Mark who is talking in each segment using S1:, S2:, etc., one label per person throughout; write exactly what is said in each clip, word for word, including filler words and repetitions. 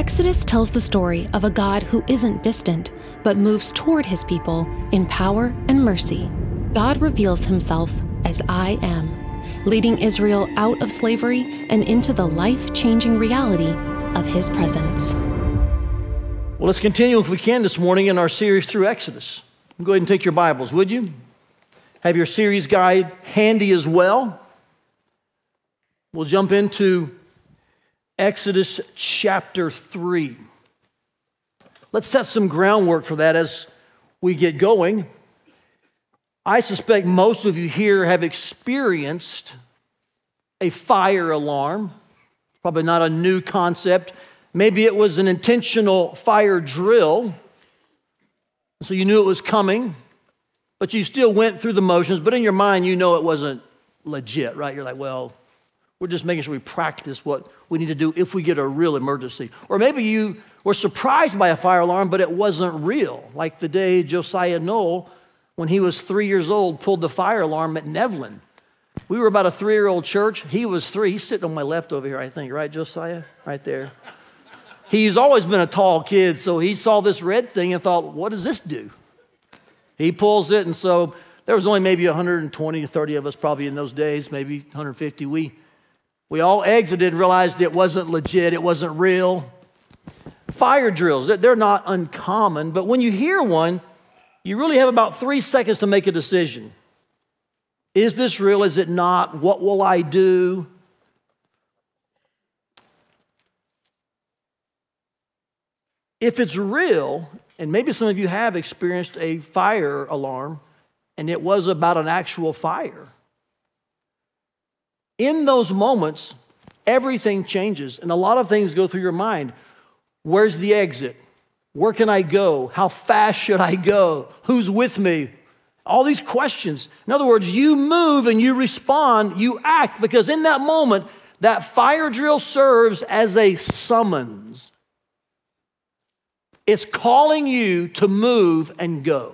S1: Exodus tells the story of a God who isn't distant, but moves toward his people in power and mercy. God reveals himself as I am, leading Israel out of slavery and into the life-changing reality of his presence.
S2: Well, let's continue if we can this morning in our series through Exodus. Go ahead and take your Bibles, would you? Have your series guide handy as well. We'll jump into Exodus chapter three. Let's set some groundwork for that as we get going. I suspect most of you here have experienced a fire alarm. Probably not a new concept. Maybe it was an intentional fire drill, so you knew it was coming, but you still went through the motions, but in your mind you know it wasn't legit, right? You're like, well, we're just making sure we practice what we need to do if we get a real emergency. Or maybe you were surprised by a fire alarm, but it wasn't real. Like the day Josiah Knoll, when he was three years old, pulled the fire alarm at Nevlin. We were about a three-year-old church. He was three. He's sitting on my left over here, I think. Right, Josiah? Right there. He's always been a tall kid, so he saw this red thing and thought, what does this do? He pulls it, and so there was only maybe one hundred twenty to thirty of us probably in those days, maybe one hundred fifty. We We all exited and realized it wasn't legit, it wasn't real. Fire drills, they're not uncommon, but when you hear one, you really have about three seconds to make a decision. Is this real? Is it not? What will I do? If it's real, and maybe some of you have experienced a fire alarm, and it was about an actual fire, in those moments, everything changes, and a lot of things go through your mind. Where's the exit? Where can I go? How fast should I go? Who's with me? All these questions. In other words, you move and you respond, you act, because in that moment, that fire drill serves as a summons. It's calling you to move and go.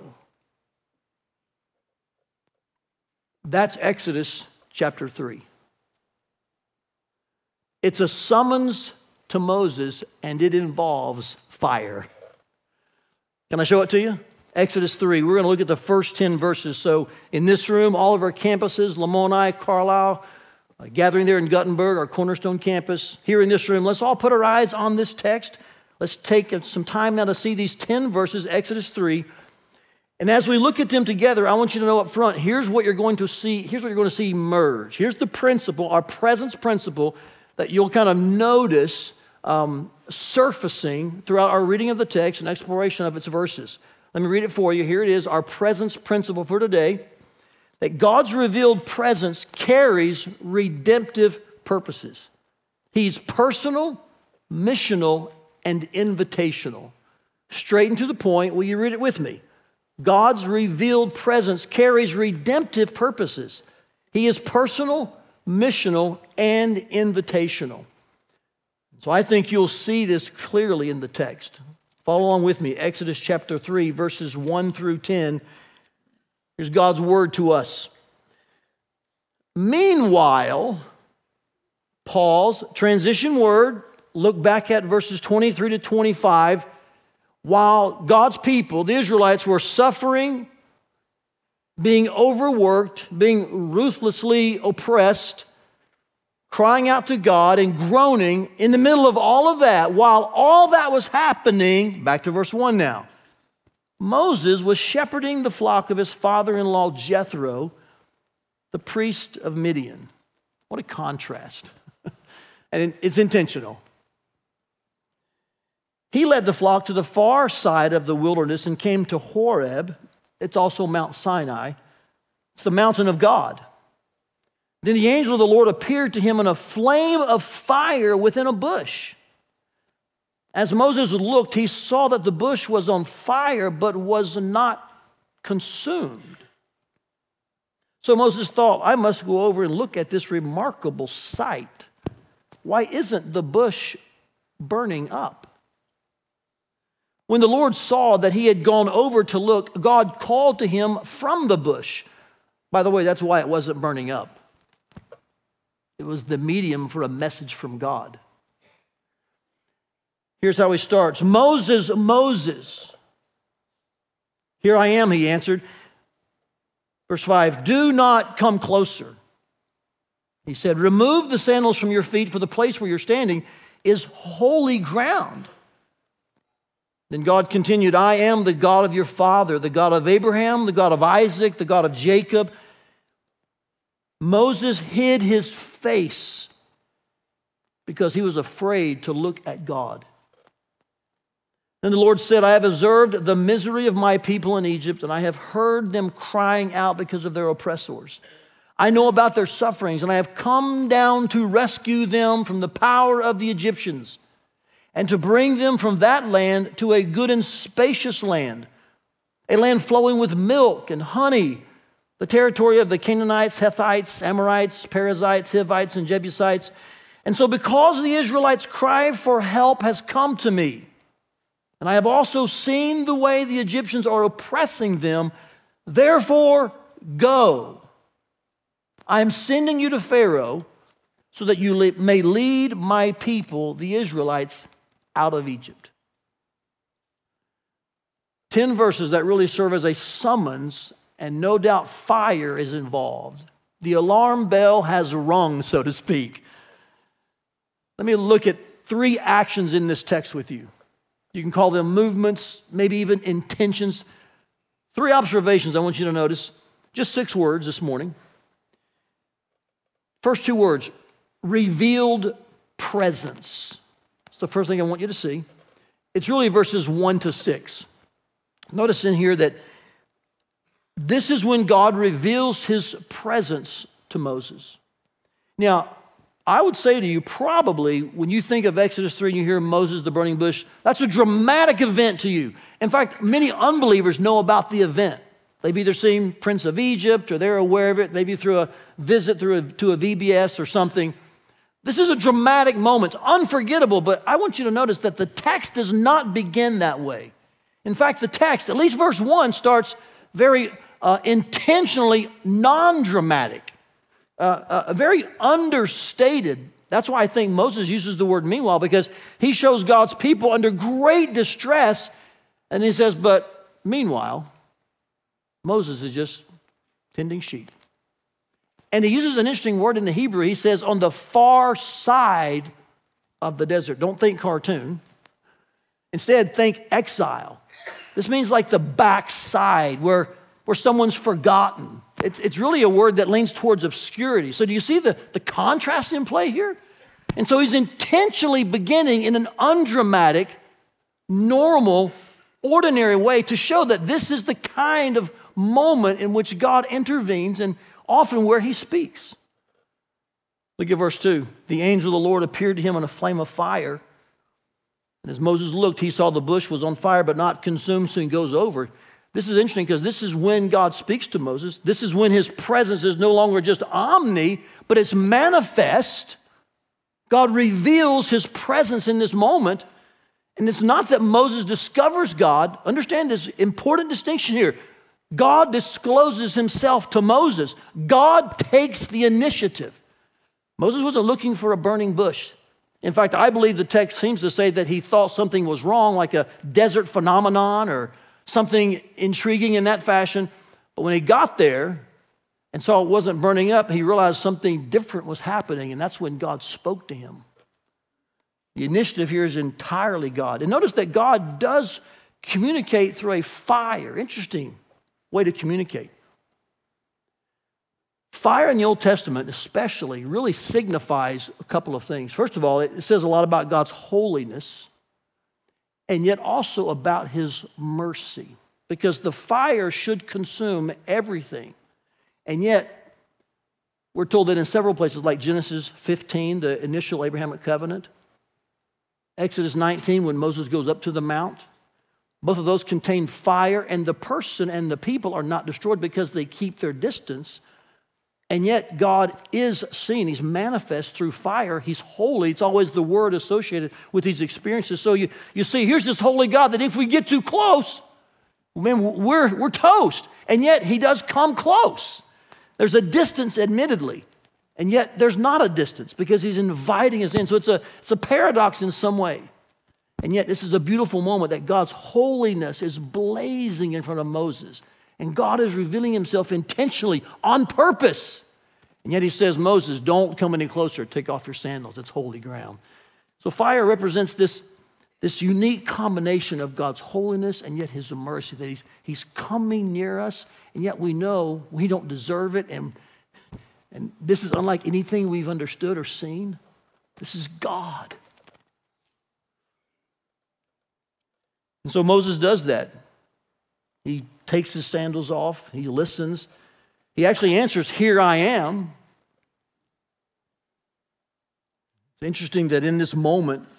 S2: That's Exodus chapter three. It's a summons to Moses, and it involves fire. Can I show it to you? Exodus three. We're going to look at the first ten verses. So in this room, all of our campuses, Lamoni, Carlisle, uh, gathering there in Guttenberg, our Cornerstone campus, here in this room, let's all put our eyes on this text. Let's take some time now to see these ten verses, Exodus three. And as we look at them together, I want you to know up front, here's what you're going to see, here's what you're going to see emerge. Here's the principle, our presence principle, that you'll kind of notice um, surfacing throughout our reading of the text and exploration of its verses. Let me read it for you. Here it is, our presence principle for today, that God's revealed presence carries redemptive purposes. He's personal, missional, and invitational. Straight and to the point, will you read it with me? God's revealed presence carries redemptive purposes. He is personal, missional, and invitational. So I think you'll see this clearly in the text. Follow along with me. Exodus chapter three, verses one through ten. Here's God's word to us. Meanwhile, pause, transition word, look back at verses twenty-three to twenty-five. While God's people, the Israelites, were suffering, being overworked, being ruthlessly oppressed, crying out to God and groaning, in the middle of all of that, while all that was happening, back to verse one now, Moses was shepherding the flock of his father-in-law Jethro, the priest of Midian. What a contrast. And it's intentional. He led the flock to the far side of the wilderness and came to Horeb. It's also Mount Sinai. It's the mountain of God. Then the angel of the Lord appeared to him in a flame of fire within a bush. As Moses looked, he saw that the bush was on fire, but was not consumed. So Moses thought, I must go over and look at this remarkable sight. Why isn't the bush burning up? When the Lord saw that he had gone over to look, God called to him from the bush. By the way, that's why it wasn't burning up. It was the medium for a message from God. Here's how he starts. Moses, Moses. Here I am, he answered. Verse five, do not come closer. He said, remove the sandals from your feet, for the place where you're standing is holy ground. Then God continued, I am the God of your father, the God of Abraham, the God of Isaac, the God of Jacob. Moses hid his face because he was afraid to look at God. Then the Lord said, I have observed the misery of my people in Egypt, and I have heard them crying out because of their oppressors. I know about their sufferings, and I have come down to rescue them from the power of the Egyptians, and to bring them from that land to a good and spacious land, a land flowing with milk and honey, the territory of the Canaanites, Hittites, Amorites, Perizzites, Hivites, and Jebusites. And so because the Israelites' cry for help has come to me, and I have also seen the way the Egyptians are oppressing them, therefore go. I am sending you to Pharaoh so that you may lead my people, the Israelites, out of Egypt. Ten verses that really serve as a summons, and no doubt fire is involved. The alarm bell has rung, so to speak. Let me look at three actions in this text with you. You can call them movements, maybe even intentions. Three observations I want you to notice. Just six words this morning. First two words, revealed presence. It's the first thing I want you to see. It's really verses one to six. Notice in here that this is when God reveals his presence to Moses. Now, I would say to you, probably when you think of Exodus three and you hear Moses, the burning bush, that's a dramatic event to you. In fact, many unbelievers know about the event. They've either seen Prince of Egypt or they're aware of it, maybe through a visit through a, to a V B S or something. This is a dramatic moment, it's unforgettable, but I want you to notice that the text does not begin that way. In fact, the text, at least verse one, starts very uh, intentionally non-dramatic. Uh, uh, very understated. That's why I think Moses uses the word meanwhile, because he shows God's people under great distress, and he says, but meanwhile, Moses is just tending sheep. And he uses an interesting word in the Hebrew. He says, on the far side of the desert. Don't think cartoon. Instead, think exile. This means like the backside where, where someone's forgotten. It's, it's really a word that leans towards obscurity. So do you see the, the contrast in play here? And so he's intentionally beginning in an undramatic, normal, ordinary way to show that this is the kind of moment in which God intervenes and often where he speaks. Look at verse two. The angel of the Lord appeared to him in a flame of fire. And as Moses looked, he saw the bush was on fire but not consumed, so he goes over. This is interesting because this is when God speaks to Moses. This is when his presence is no longer just omni, but it's manifest. God reveals his presence in this moment. And it's not that Moses discovers God. Understand this important distinction here. God discloses himself to Moses. God takes the initiative. Moses wasn't looking for a burning bush. In fact, I believe the text seems to say that he thought something was wrong, like a desert phenomenon or something intriguing in that fashion. But when he got there and saw it wasn't burning up, he realized something different was happening, and that's when God spoke to him. The initiative here is entirely God. And notice that God does communicate through a fire. Interesting way to communicate. Fire in the Old Testament especially really signifies a couple of things. First of all, it says a lot about God's holiness, and yet also about his mercy, because the fire should consume everything. And yet, we're told that in several places, like Genesis fifteen, the initial Abrahamic covenant, Exodus nineteen, when Moses goes up to the mount, both of those contain fire, and the person and the people are not destroyed because they keep their distance. And yet God is seen. He's manifest through fire. He's holy. It's always the word associated with these experiences. So you, you see, here's this holy God that if we get too close, man, we're, we're toast. And yet he does come close. There's a distance, admittedly. And yet there's not a distance because he's inviting us in. So it's a, it's a paradox in some way. And yet this is a beautiful moment that God's holiness is blazing in front of Moses. And God is revealing himself intentionally, on purpose. And yet he says, Moses, don't come any closer. Take off your sandals. It's holy ground. So fire represents this, this unique combination of God's holiness and yet his mercy, that he's, he's coming near us, and yet we know we don't deserve it. And, and this is unlike anything we've understood or seen. This is God. And so Moses does that. He takes his sandals off. He listens. He actually answers, here I am. It's interesting that in this moment,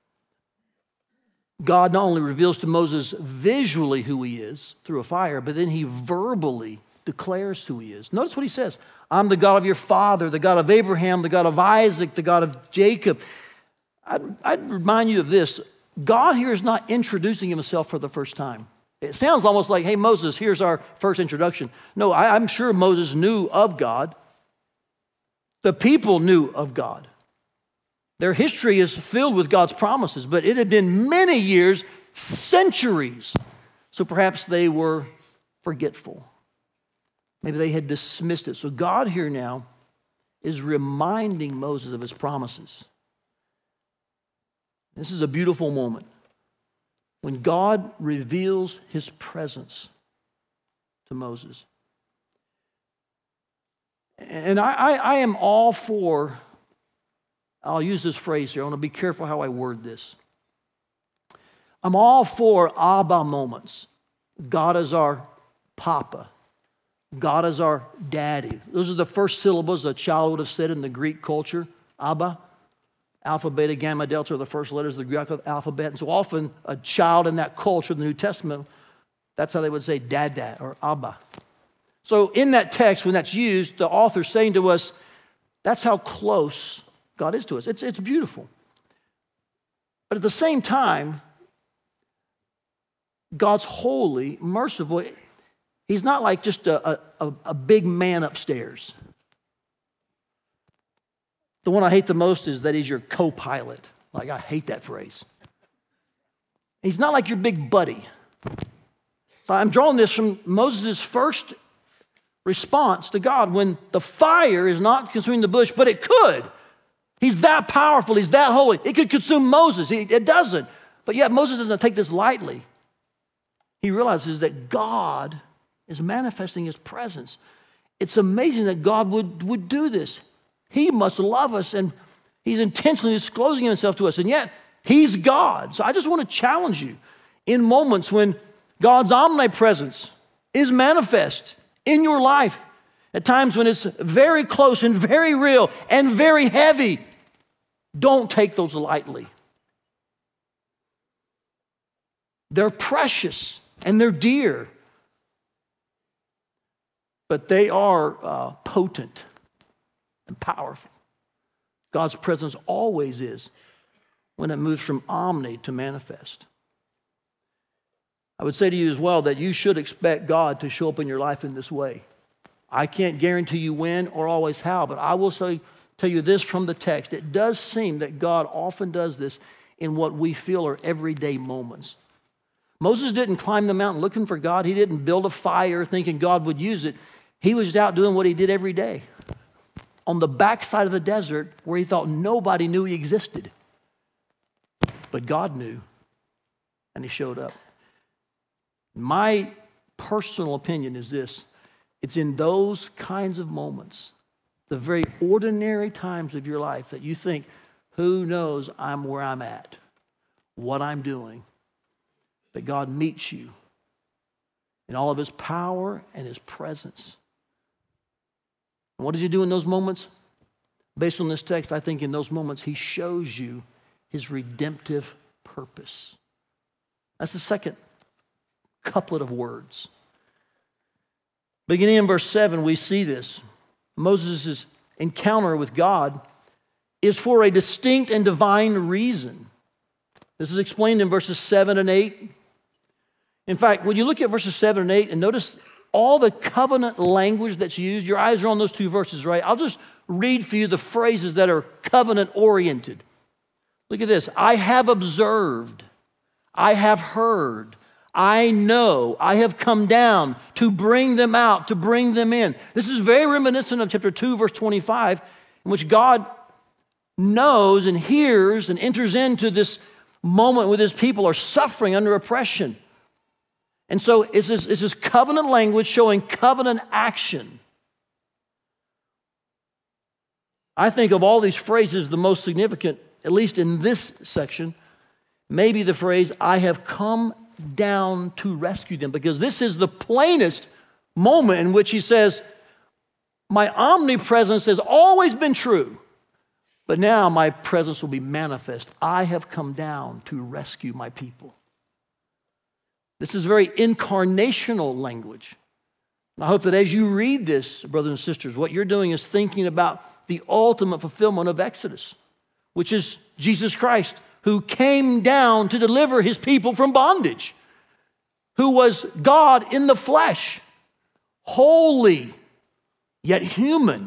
S2: God not only reveals to Moses visually who he is through a fire, but then he verbally declares who he is. Notice what he says. I'm the God of your father, the God of Abraham, the God of Isaac, the God of Jacob. I'd, I'd remind you of this. God here is not introducing himself for the first time. It sounds almost like, hey, Moses, here's our first introduction. No, I, I'm sure Moses knew of God. The people knew of God. Their history is filled with God's promises, but it had been many years, centuries. So perhaps they were forgetful. Maybe they had dismissed it. So God here now is reminding Moses of his promises. This is a beautiful moment when God reveals his presence to Moses. And I, I, I am all for, I'll use this phrase here. I want to be careful how I word this. I'm all for Abba moments. God is our Papa. God is our daddy. Those are the first syllables a child would have said in the Greek culture. Abba. Alpha, beta, gamma, delta are the first letters of the Greek alphabet. And so often a child in that culture, in the New Testament, that's how they would say dada or Abba. So in that text, when that's used, the author's saying to us, that's how close God is to us. It's, it's beautiful. But at the same time, God's holy, merciful. He's not like just a, a, a big man upstairs. The one I hate the most is that he's your co-pilot. Like, I hate that phrase. He's not like your big buddy. I'm drawing this from Moses' first response to God when the fire is not consuming the bush, but it could. He's that powerful. He's that holy. It could consume Moses. It doesn't. But yet Moses doesn't take this lightly. He realizes that God is manifesting his presence. It's amazing that God would, would do this. He must love us, and he's intentionally disclosing himself to us, and yet he's God. So I just want to challenge you in moments when God's omnipresence is manifest in your life, at times when it's very close and very real and very heavy. Don't take those lightly. They're precious and they're dear, but they are uh, potent and powerful. God's presence always is when it moves from omni to manifest. I would say to you as well that you should expect God to show up in your life in this way. I can't guarantee you when or always how, but I will say, tell you this from the text. It does seem that God often does this in what we feel are everyday moments. Moses didn't climb the mountain looking for God. He didn't build a fire thinking God would use it. He was out doing what he did every day on the backside of the desert where he thought nobody knew he existed. But God knew, and he showed up. My personal opinion is this. It's in those kinds of moments, the very ordinary times of your life that you think, who knows I'm where I'm at, what I'm doing, that God meets you in all of his power and his presence. And what does he do in those moments? Based on this text, I think in those moments he shows you his redemptive purpose. That's the second couplet of words. Beginning in verse seven, we see this. Moses' encounter with God is for a distinct and divine reason. This is explained in verses seven and eight. In fact, when you look at verses seven and eight and notice all the covenant language that's used, your eyes are on those two verses, right? I'll just read for you the phrases that are covenant oriented. Look at this. I have observed. I have heard. I know. I have come down to bring them out, to bring them in. This is very reminiscent of chapter two, verse twenty-five, in which God knows and hears and enters into this moment where his people are suffering under oppression. And so it's this, it's this covenant language showing covenant action. I think of all these phrases, the most significant, at least in this section, maybe the phrase, I have come down to rescue them, because this is the plainest moment in which he says, my omnipresence has always been true, but now my presence will be manifest. I have come down to rescue my people. This is very incarnational language. And I hope that as you read this, brothers and sisters, what you're doing is thinking about the ultimate fulfillment of Exodus, which is Jesus Christ, who came down to deliver his people from bondage, who was God in the flesh, holy, yet human,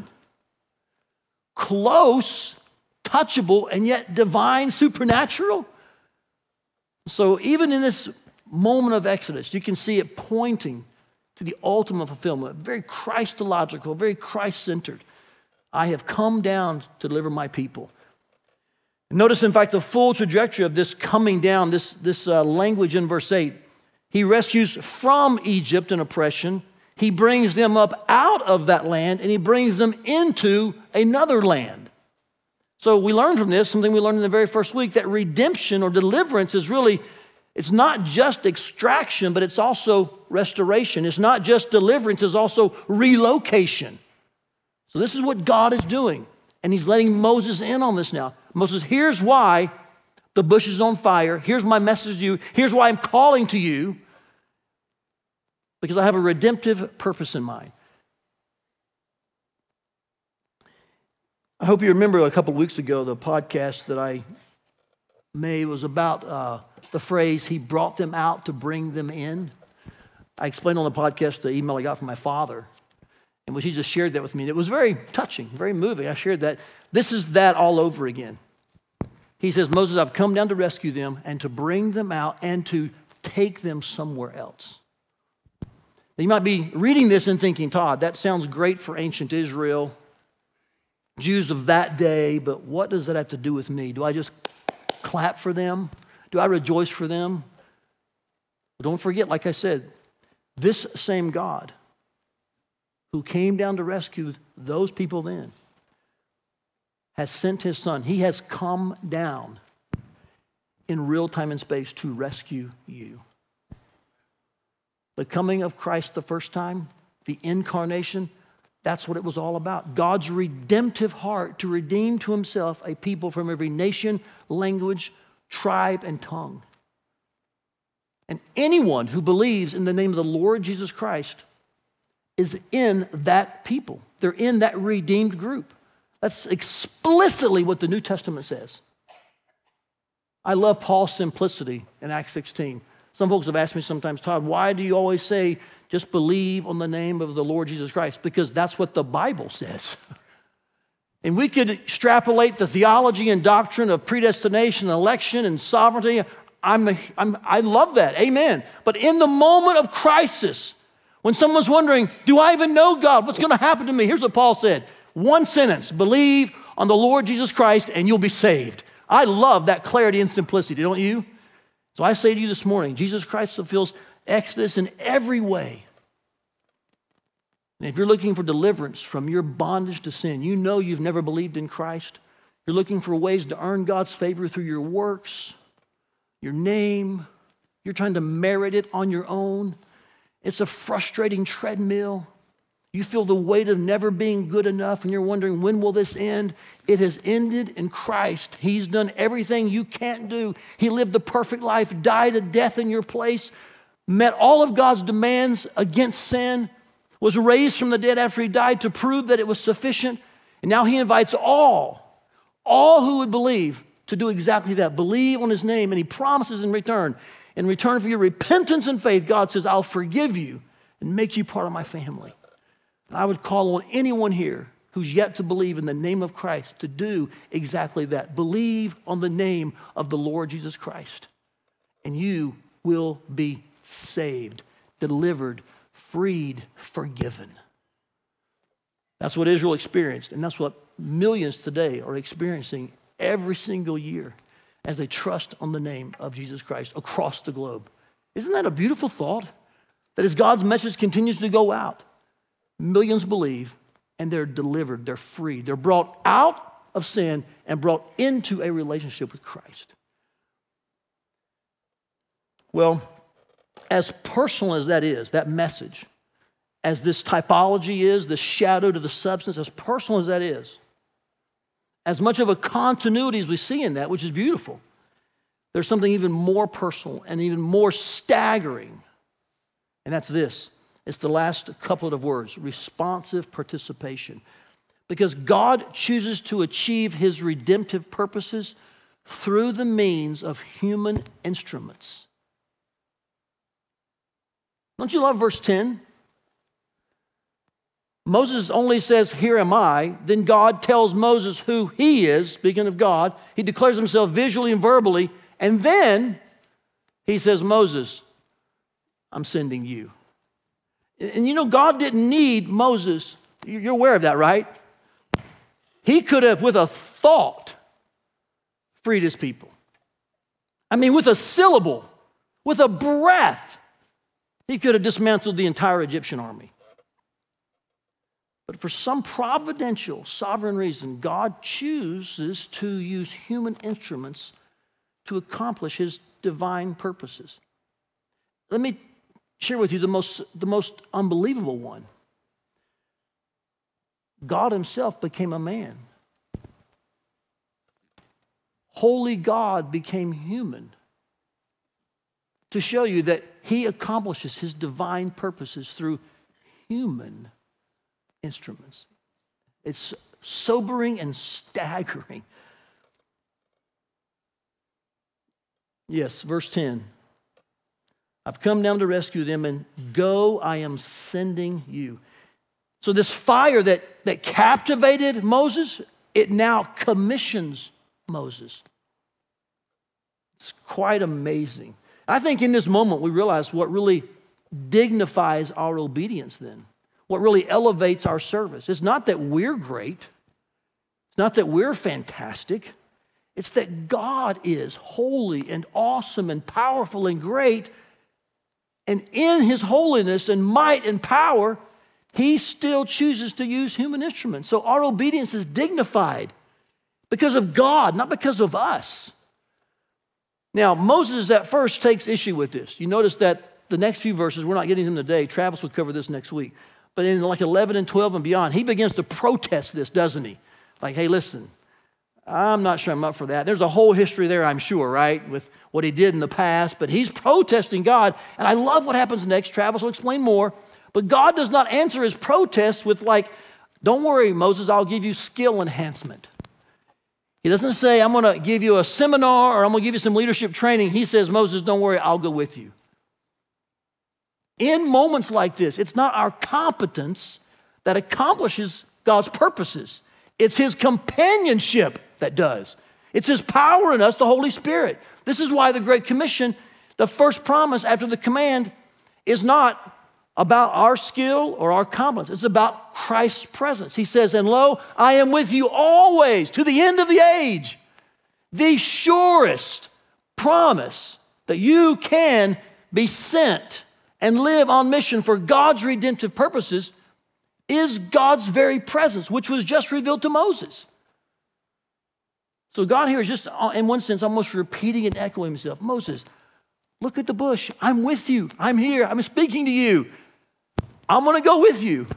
S2: close, touchable, and yet divine, supernatural. So even in this moment of Exodus, you can see it pointing to the ultimate fulfillment, very Christological, very Christ-centered. I have come down to deliver my people. Notice, in fact, the full trajectory of this coming down, this, this uh, language in verse eight. He rescues from Egypt and oppression. He brings them up out of that land, and he brings them into another land. So we learn from this, something we learned in the very first week, that redemption or deliverance is really, it's not just extraction, but it's also restoration. It's not just deliverance, it's also relocation. So this is what God is doing. And he's letting Moses in on this now. Moses, here's why the bush is on fire. Here's my message to you. Here's why I'm calling to you. Because I have a redemptive purpose in mind. I hope you remember a couple of weeks ago, the podcast that I made was about uh, the phrase, he brought them out to bring them in. I explained on the podcast the email I got from my father, in which he just shared that with me. And it was very touching, very moving. I shared that. This is that all over again. He says, Moses, I've come down to rescue them and to bring them out and to take them somewhere else. Now, you might be reading this and thinking, Todd, that sounds great for ancient Israel, Jews of that day, but what does that have to do with me? Do I just clap for them? Do I rejoice for them? But don't forget, like I said, this same God who came down to rescue those people then has sent his son. He has come down in real time and space to rescue you. The coming of Christ the first time, the incarnation, that's what it was all about. God's redemptive heart to redeem to himself a people from every nation, language, tribe, and tongue. And anyone who believes in the name of the Lord Jesus Christ is in that people. They're in that redeemed group. That's explicitly what the New Testament says. I love Paul's simplicity in Acts sixteen. Some folks have asked me sometimes, Todd, why do you always say just believe on the name of the Lord Jesus Christ? Because that's what the Bible says. And we could extrapolate the theology and doctrine of predestination, election, and sovereignty. I'm, a, I'm, I love that, amen. But in the moment of crisis, when someone's wondering, do I even know God? What's going to happen to me? Here's what Paul said. One sentence, believe on the Lord Jesus Christ and you'll be saved. I love that clarity and simplicity, don't you? So I say to you this morning, Jesus Christ fulfills Exodus in every way. And if you're looking for deliverance from your bondage to sin, you know you've never believed in Christ. You're looking for ways to earn God's favor through your works, your name. You're trying to merit it on your own. It's a frustrating treadmill. You feel the weight of never being good enough, and you're wondering, when will this end? It has ended in Christ. He's done everything you can't do. He lived the perfect life, died a death in your place, met all of God's demands against sin, was raised from the dead after he died to prove that it was sufficient. And now he invites all, all who would believe to do exactly that. Believe on his name, and he promises in return, in return for your repentance and faith, God says, I'll forgive you and make you part of my family. I would call on anyone here who's yet to believe in the name of Christ to do exactly that. Believe on the name of the Lord Jesus Christ. and you will be saved, delivered, freed, forgiven. That's what Israel experienced, and that's what millions today are experiencing every single year as they trust on the name of Jesus Christ across the globe. Isn't that a beautiful thought? That as God's message continues to go out, millions believe, and they're delivered, they're freed, they're brought out of sin and brought into a relationship with Christ. Well, as personal as that is, that message, as this typology is, the shadow to the substance, as personal as that is, as much of a continuity as we see in that, which is beautiful, there's something even more personal and even more staggering, and that's this. It's the last couplet of words, responsive participation. Because God chooses to achieve his redemptive purposes through the means of human instruments. Don't you love verse ten? Moses only says, "Here am I." Then God tells Moses who he is, speaking of God. He declares himself visually and verbally. And then he says, "Moses, I'm sending you." And you know, God didn't need Moses. You're aware of that, right? He could have, with a thought, freed his people. I mean, with a syllable, with a breath, he could have dismantled the entire Egyptian army. But for some providential, sovereign reason, God chooses to use human instruments to accomplish his divine purposes. Let me share with you the most, the most unbelievable one. God himself became a man. Holy God became human to show you that he accomplishes his divine purposes through human instruments. It's sobering and staggering. Yes, verse ten. I've come down to rescue them, and go, I am sending you. So this fire that, that captivated Moses, it now commissions Moses. It's quite amazing. I think in this moment we realize what really dignifies our obedience then, what really elevates our service. It's not that we're great. It's not that we're fantastic. It's that God is holy and awesome and powerful and great. And in his holiness and might and power, he still chooses to use human instruments. So our obedience is dignified because of God, not because of us. Now, Moses at first takes issue with this. You notice that the next few verses, we're not getting them today. Travis will cover this next week. But in like eleven and twelve and beyond, he begins to protest this, doesn't he? Like, hey, listen, I'm not sure I'm up for that. There's a whole history there, I'm sure, right, with what he did in the past. But he's protesting God. And I love what happens next. Travis will explain more. But God does not answer his protest with like, don't worry, Moses, I'll give you skill enhancement. He doesn't say, I'm going to give you a seminar or I'm going to give you some leadership training. He says, Moses, don't worry, I'll go with you. In moments like this, it's not our competence that accomplishes God's purposes. It's his companionship that does. It's his power in us, the Holy Spirit. This is why the Great Commission, the first promise after the command, is not about our skill or our competence. It's about Christ's presence. He says, and lo, I am with you always to the end of the age. The surest promise that you can be sent and live on mission for God's redemptive purposes is God's very presence, which was just revealed to Moses. So God here is just, in one sense, almost repeating and echoing himself. Moses, look at the bush. I'm with you. I'm here. I'm speaking to you. I'm going to go with you.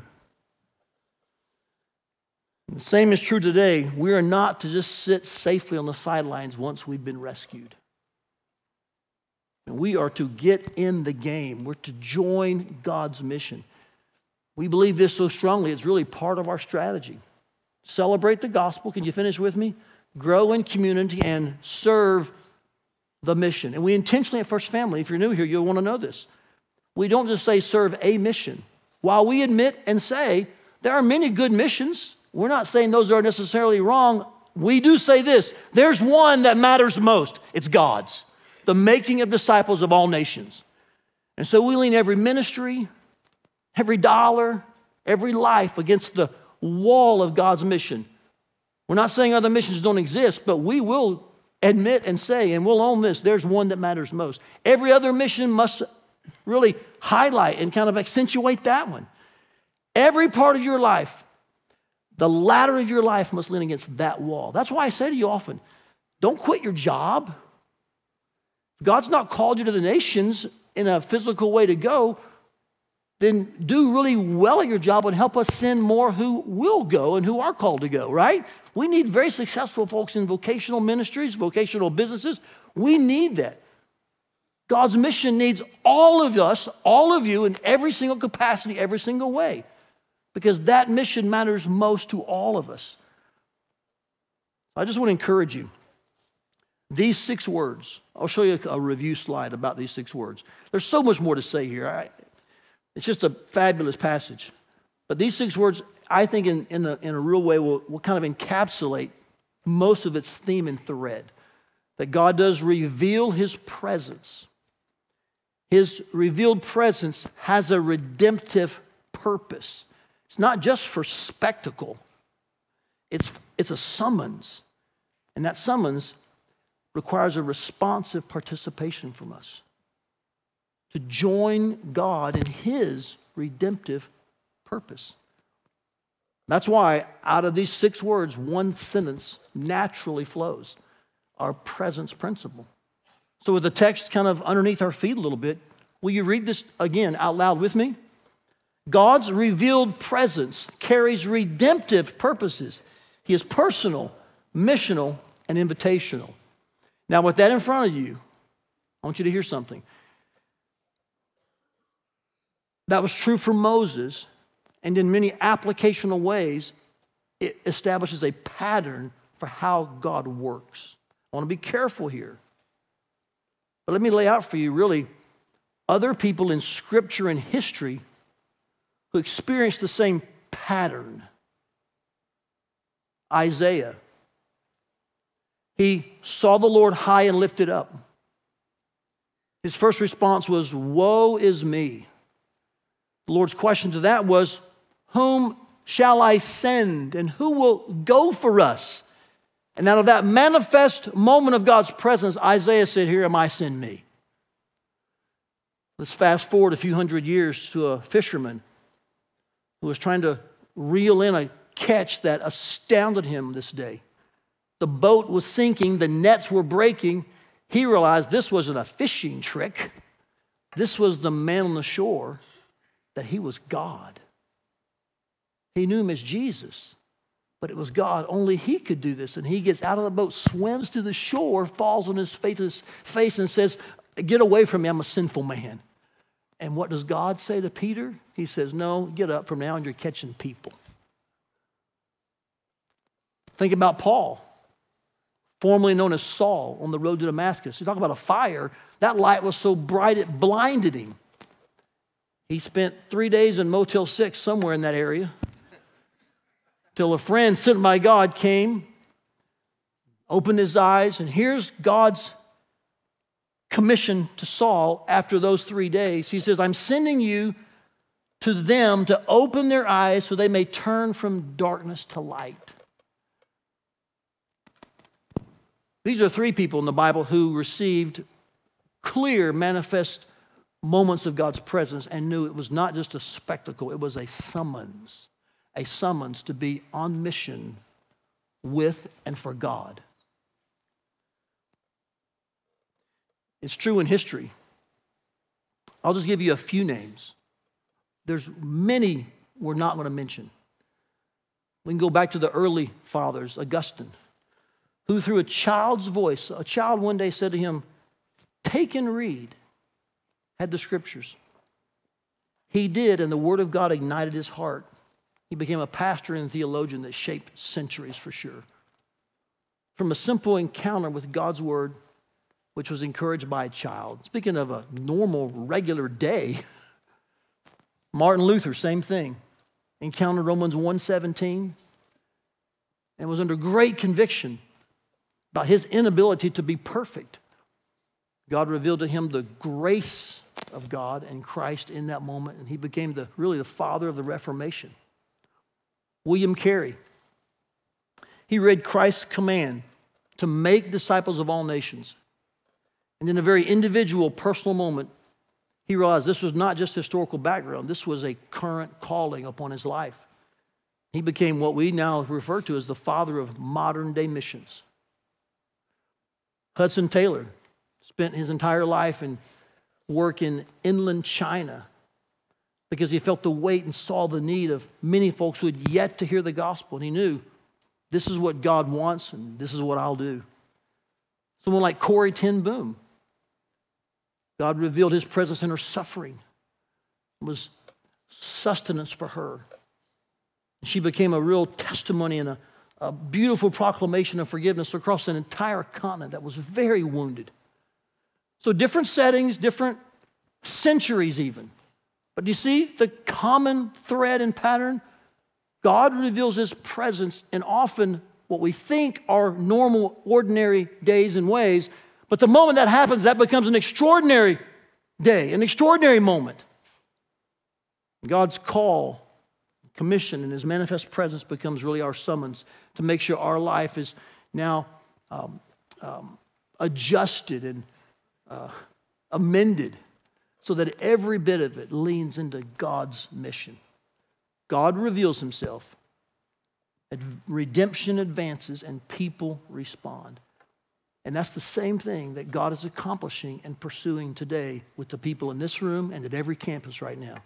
S2: And the same is true today. We are not to just sit safely on the sidelines once we've been rescued. And we are to get in the game. We're to join God's mission. We believe this so strongly, it's really part of our strategy. Celebrate the gospel. Can you finish with me? Grow in community and serve the mission. And we intentionally at First Family, if you're new here, you'll want to know this. We don't just say serve a mission. While we admit and say there are many good missions, we're not saying those are necessarily wrong. We do say this. There's one that matters most. It's God's. the making of disciples of all nations. And so we lean every ministry, every dollar, every life against the wall of God's mission. We're not saying other missions don't exist, but we will admit and say, and we'll own this, there's one that matters most. Every other mission must really highlight and kind of accentuate that one. Every part of your life, the ladder of your life must lean against that wall. That's why I say to you often, don't quit your job. God's not called you to the nations in a physical way to go. Then do really well at your job and help us send more who will go and who are called to go, right? We need very successful folks in vocational ministries, vocational businesses. We need that. God's mission needs all of us, all of you, in every single capacity, every single way, because that mission matters most to all of us. I just want to encourage you. These six words, I'll show you a review slide about these six words. There's so much more to say here. I, it's just a fabulous passage. But these six words, I think in, in, a, in a real way, will, will kind of encapsulate most of its theme and thread. That God does reveal his presence. His revealed presence has a redemptive purpose. It's not just for spectacle. It's, it's a summons. And that summons requires a responsive participation from us to join God in his redemptive purpose. That's why out of these six words, one sentence naturally flows. Our presence principle. So with the text kind of underneath our feet a little bit, will you read this again out loud with me? God's revealed presence carries redemptive purposes. He is personal, missional, and invitational. Now with that in front of you, I want you to hear something. That was true for Moses, and in many applicational ways, it establishes a pattern for how God works. I want to be careful here. But let me lay out for you really other people in Scripture and history who experienced the same pattern. Isaiah. He saw the Lord high and lifted up. His first response was, "Woe is me." The Lord's question to that was, "Whom shall I send, and who will go for us?" And out of that manifest moment of God's presence, Isaiah said, "Here am I, send me." Let's fast forward a few hundred years to a fisherman who was trying to reel in a catch that astounded him this day. The boat was sinking, the nets were breaking. He realized this wasn't a fishing trick. This was the man on the shore, that he was God. He knew him as Jesus, but it was God. Only he could do this. And he gets out of the boat, swims to the shore, falls on his face and says, "Get away from me, I'm a sinful man." And what does God say to Peter? He says, "No, get up, from now on you're catching people." Think about Paul, formerly known as Saul, on the road to Damascus. You talk about a fire, that light was so bright it blinded him. He spent three days in Motel six somewhere in that area till a friend sent by God came, opened his eyes, and here's God's commission to Saul after those three days. He says, "I'm sending you to them to open their eyes so they may turn from darkness to light." These are three people in the Bible who received clear, manifest moments of God's presence and knew it was not just a spectacle, it was a summons, a summons to be on mission with and for God. It's true in history. I'll just give you a few names. There's many we're not going to mention. We can go back to the early fathers, Augustine, who through a child's voice, a child one day said to him, "Take and read," had the scriptures. He did, and the word of God ignited his heart. He became a pastor and theologian that shaped centuries for sure. From a simple encounter with God's word, which was encouraged by a child. Speaking of a normal, regular day, Martin Luther, same thing. Encountered Romans one seventeen and was under great conviction about his inability to be perfect. God revealed to him the grace of God and Christ in that moment, and he became the really the father of the Reformation. William Carey, he read Christ's command to make disciples of all nations. And in a very individual, personal moment, he realized this was not just historical background. This was a current calling upon his life. He became what we now refer to as the father of modern-day missions. Hudson Taylor spent his entire life in work in inland China because he felt the weight and saw the need of many folks who had yet to hear the gospel. And he knew this is what God wants and this is what I'll do. Someone like Corrie ten Boom, God revealed his presence in her suffering. It was sustenance for her. She became a real testimony and a, a beautiful proclamation of forgiveness across an entire continent that was very wounded. So different settings, different centuries even. But do you see the common thread and pattern? God reveals his presence in often what we think are normal, ordinary days and ways. But the moment that happens, that becomes an extraordinary day, an extraordinary moment. God's call, commission, and his manifest presence becomes really our summons to make sure our life is now um, um, adjusted and uh, amended so that every bit of it leans into God's mission. God reveals himself, redemption advances, and people respond. And that's the same thing that God is accomplishing and pursuing today with the people in this room and at every campus right now.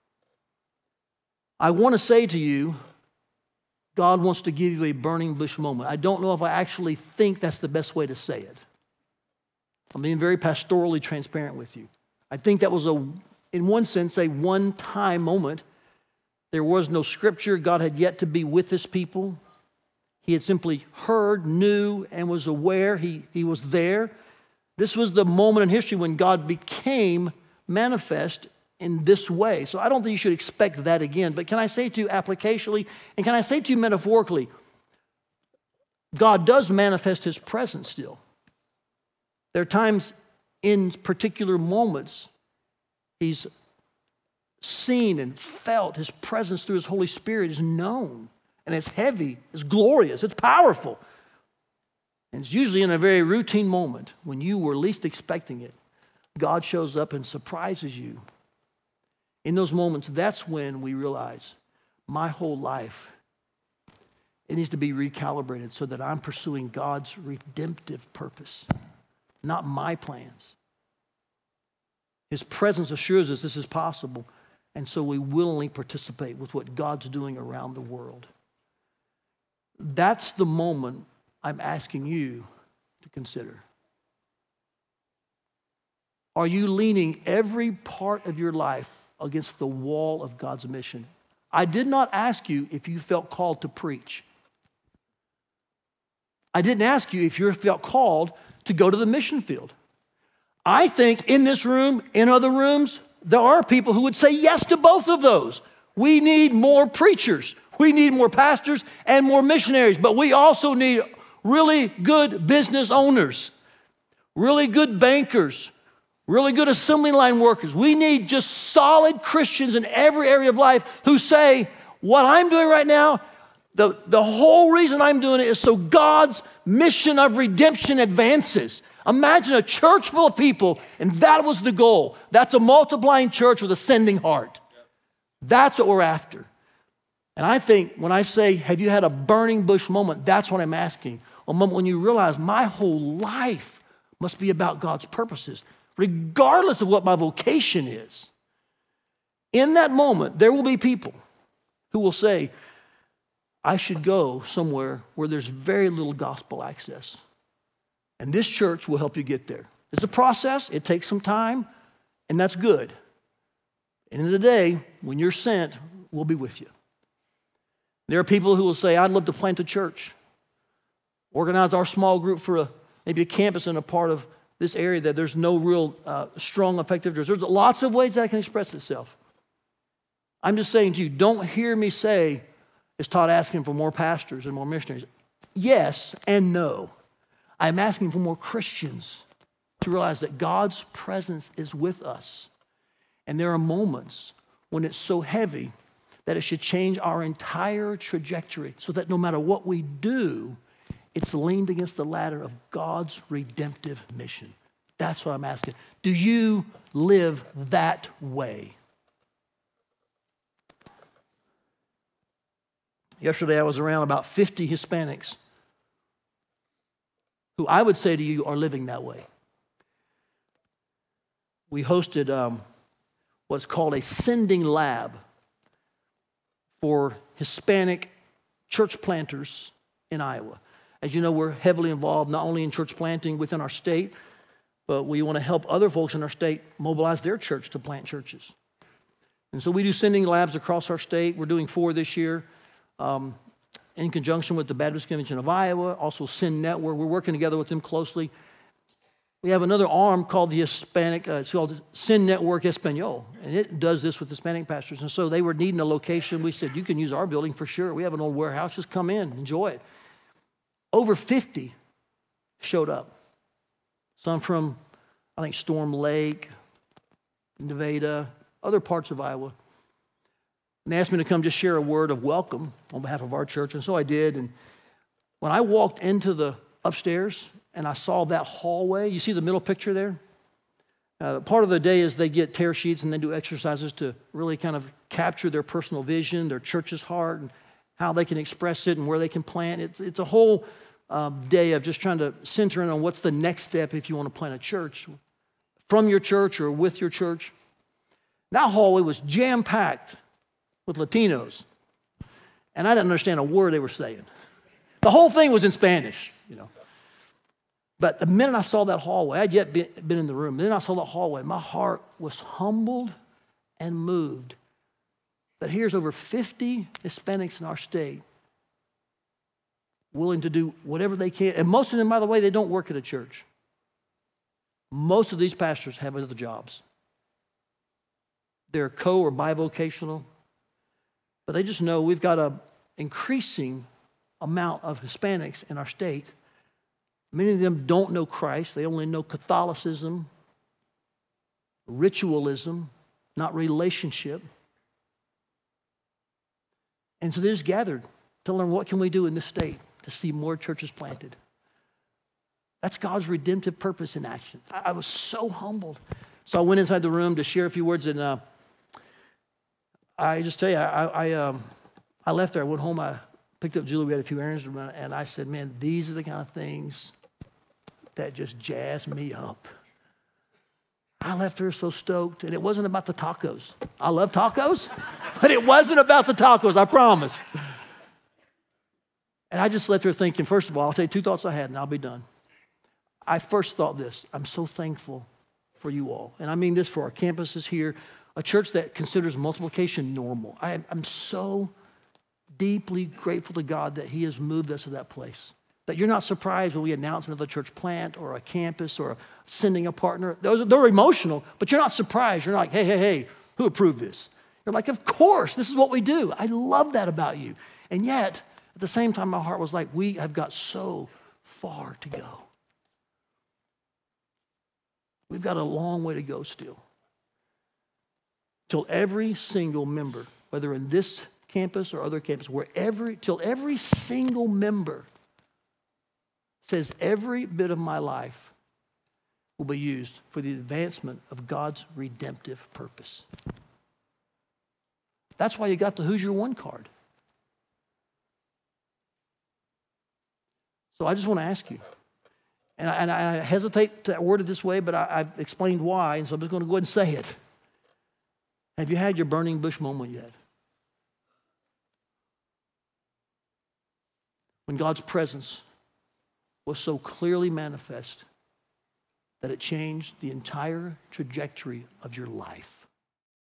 S2: I want to say to you, God wants to give you a burning bush moment. I don't know if I actually think that's the best way to say it. I'm being very pastorally transparent with you. I think that was, a, in one sense, a one-time moment. There was no scripture. God had yet to be with his people. He had simply heard, knew, and was aware. He, he was there. This was the moment in history when God became manifest in this way. So I don't think you should expect that again. But can I say to you applicationally, and can I say to you metaphorically, God does manifest his presence still. There are times in particular moments he's seen and felt. His presence through his Holy Spirit is known. And it's heavy, it's glorious, it's powerful. And it's usually in a very routine moment when you were least expecting it. God shows up and surprises you. In those moments, that's when we realize my whole life, it needs to be recalibrated so that I'm pursuing God's redemptive purpose, not my plans. His presence assures us this is possible, and so we willingly participate with what God's doing around the world. That's the moment I'm asking you to consider. Are you leaning every part of your life against the wall of God's mission? I did not ask you if you felt called to preach. I didn't ask you if you felt called to go to the mission field. I think in this room, in other rooms, there are people who would say yes to both of those. We need more preachers. We need more pastors and more missionaries, but we also need really good business owners, really good bankers, really good assembly line workers. We need just solid Christians in every area of life who say, what I'm doing right now, the, the whole reason I'm doing it is so God's mission of redemption advances. Imagine a church full of people, and that was the goal. That's a multiplying church with a sending heart. That's what we're after. And I think when I say, have you had a burning bush moment, that's what I'm asking. A moment when you realize my whole life must be about God's purposes, regardless of what my vocation is. In that moment, there will be people who will say, I should go somewhere where there's very little gospel access. And this church will help you get there. It's a process. It takes some time, and that's good. End of the day, when you're sent, we'll be with you. There are people who will say, I'd love to plant a church, organize our small group for a maybe a campus in a part of this area that there's no real uh, strong, effective church. There's lots of ways that can express itself. I'm just saying to you, don't hear me say, is Todd asking for more pastors and more missionaries? Yes and no. I'm asking for more Christians to realize that God's presence is with us. And there are moments when it's so heavy that it should change our entire trajectory so that no matter what we do, it's leaned against the ladder of God's redemptive mission. That's what I'm asking. Do you live that way? Yesterday I was around about fifty Hispanics who I would say to you are living that way. We hosted um, what's called a sending lab for Hispanic church planters in Iowa. As you know, we're heavily involved not only in church planting within our state, but we want to help other folks in our state mobilize their church to plant churches. And so we do sending labs across our state. We're doing four this year um, in conjunction with the Baptist Convention of Iowa, also Send Network. We're working together with them closely. We have another arm called the Hispanic, uh, it's called Send Network Espanol, and it does this with Hispanic pastors. And so they were needing a location. We said, you can use our building for sure. We have an old warehouse. Just come in, enjoy it. Over fifty showed up. Some from, I think, Storm Lake, Nevada, other parts of Iowa. And they asked me to come just share a word of welcome on behalf of our church, and so I did. And when I walked into the upstairs and I saw that hallway, you see the middle picture there? Uh, part of the day is they get tear sheets and then do exercises to really kind of capture their personal vision, their church's heart, and how they can express it and where they can plant. It's, it's a whole um, day of just trying to center in on what's the next step if you want to plant a church from your church or with your church. That hallway was jam-packed with Latinos, and I didn't understand a word they were saying. The whole thing was in Spanish, you know. But the minute I saw that hallway, I'd yet been, been in the room. The minute I saw that hallway, my heart was humbled and moved. But here's over fifty Hispanics in our state willing to do whatever they can. And most of them, by the way, they don't work at a church. Most of these pastors have other jobs. They're co- or bivocational. But they just know we've got an increasing amount of Hispanics in our state. Many of them don't know Christ. They only know Catholicism, ritualism, not relationship. And so they just gathered to learn what can we do in this state to see more churches planted. That's God's redemptive purpose in action. I was so humbled. So I went inside the room to share a few words, and uh, I just tell you, I, I, um, I left there. I went home. I picked up Julie. We had a few errands to run, and I said, man, these are the kind of things that just jazzed me up. I left her so stoked, and it wasn't about the tacos. I love tacos, but it wasn't about the tacos, I promise. And I just left her thinking, first of all, I'll tell you two thoughts I had, and I'll be done. I first thought this: I'm so thankful for you all. And I mean this for our campuses here, a church that considers multiplication normal. I, I'm so deeply grateful to God that he has moved us to that place. That you're not surprised when we announce another church plant or a campus or sending a partner. Those, they're emotional, but you're not surprised. You're not like, hey, hey, hey, who approved this? You're like, of course, this is what we do. I love that about you. And yet, at the same time, my heart was like, we have got so far to go. We've got a long way to go still. Till every single member, whether in this campus or other campus, where every, till every single member says every bit of my life will be used for the advancement of God's redemptive purpose. That's why you got the Who's Your One card. So I just want to ask you, and I, and I hesitate to word it this way, but I, I've explained why, and so I'm just going to go ahead and say it. Have you had your burning bush moment yet? When God's presence was so clearly manifest that it changed the entire trajectory of your life.